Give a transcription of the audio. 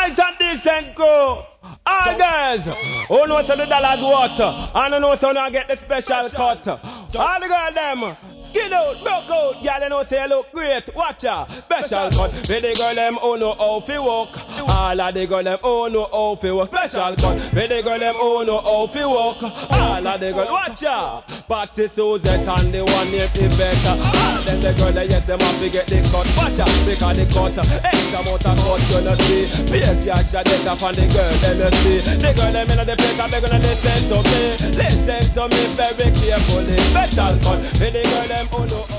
nice and decent crew. All girls, who knows the dollars water, and who knows how to get the special cut. All the girls them, skin out, broke out, girl you know say you look great. Watch ya, special cut. With the girl them who know how to walk. All of the girl them who know how to walk. Special cut. With the girl them who know how to walk. All of the girl, watch ya. Patsy Suzette and the one named Yvette. All them the girl yes them have to get the cut. Watch ya, because the cut, X amount of cut you know see. Pay cash a debt up on the girl them you see. The girl them in the place and they gonna listen to me. Listen to me very carefully. Special cut. With the girl them who know